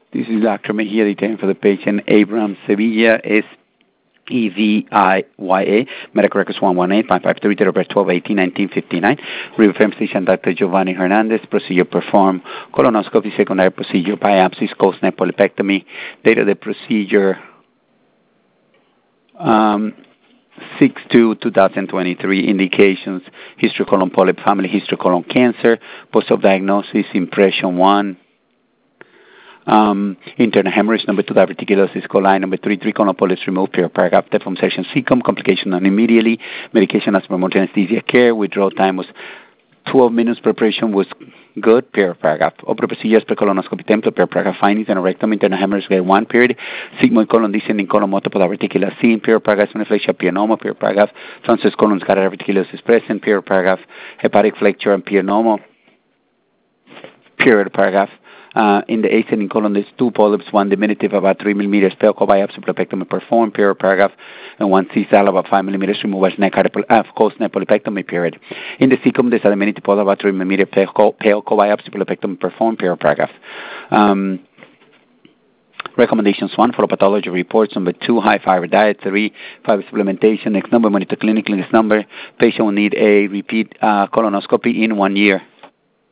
This is Dr. Mejia detailing for the patient Abraham Sevilla, Sevilla, medical records 118-553, date of birth 12/18/1959. Reaffirm station Dr. Giovanni Hernandez, procedure performed, colonoscopy, secondary procedure, biopsies, closed-neck polypectomy. Date of the procedure 6/2/2023. Indications: history colon polyp, family history colon cancer, post-op diagnosis, impression 1. Internal hemorrhage, number 2, diverticulosis coli, number 3, 3 colon polyps removed, paragraph, deformation cecum, complication non immediately, medication as promoted anesthesia care, withdrawal time was 12 minutes, preparation was good, paragraph. Opera procedures per colonoscopy template, paragraph, findings, and rectum, internal hemorrhage grade 1, period, sigmoid colon, descending colon, multiple diverticular scene, paragraph, splenophagia, pianoma, paragraph, transverse colon, scatter diverticulosis present, paragraph, hepatic flexure and pianoma, paragraph. In the ascending colon, there's 2 polyps, 1 diminutive about 3 millimeters, pelvic biopsy, polypectomy performed, paragraph, and 1 C-cell about 5 millimeters, removal closed-neck polypectomy, period. In the cecum, there's a diminutive polyp about 3 millimeters, pelvic biopsy, polypectomy performed, paragraph. Recommendations: 1, follow pathology reports. Number 2, high fiber diet. 3, fiber supplementation. Next number, monitor clinically. Next number, patient will need a repeat colonoscopy in 1 year.